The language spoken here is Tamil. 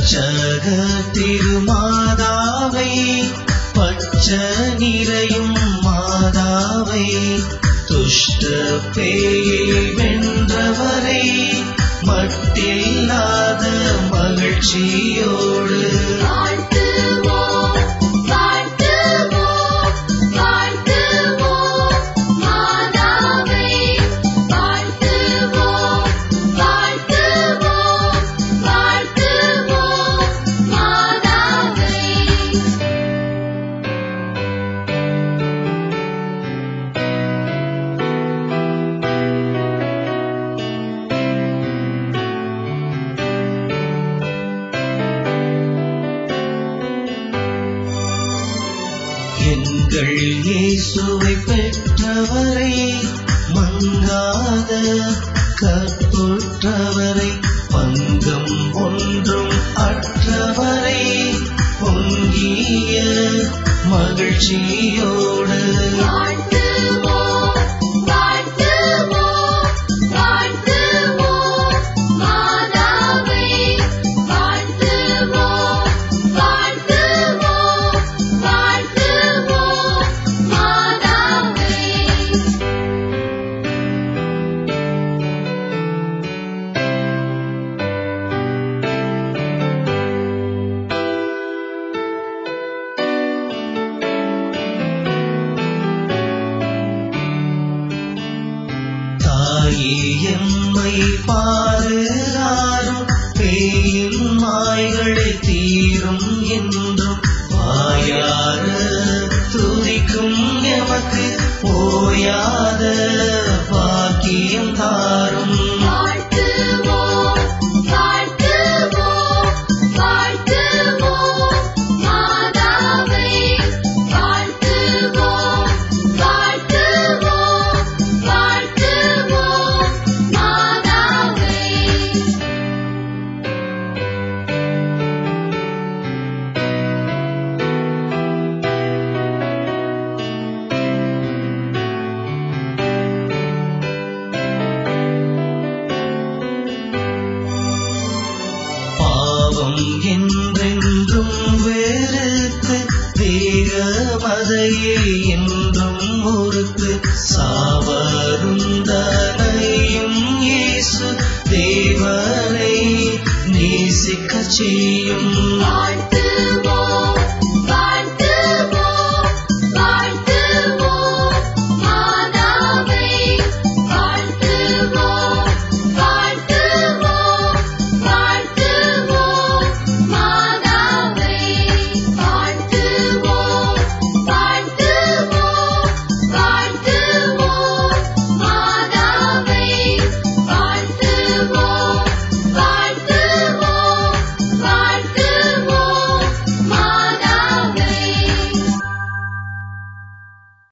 ரட்சக திருமாதாவை, பச்ச நிறையும் மாதாவை, துஷ்ட பேயை வென்றவரை, மட்டில்லாத மகிழ்ச்சியோடு எங்கள் இயேசுவை பெற்றவரை, மங்காத கற்புற்றவரை, பங்கம் ஒன்றும் அற்றவரை, பொங்கிய மகிழ்ச்சியோடு எம்மை பாருகாரும், பேயின் மாய்களை தீரும் என்றும், வாயார துதிக்கும் எமக்கு ஓயாத பாக்கியம் தாரும். என்றென்றும் வெறுத்து, தேகமதையே என்றும் ஒருத்து, சாவருந்தனையும் இயேசு தேவனை நேசிக்கச் செய்யும்.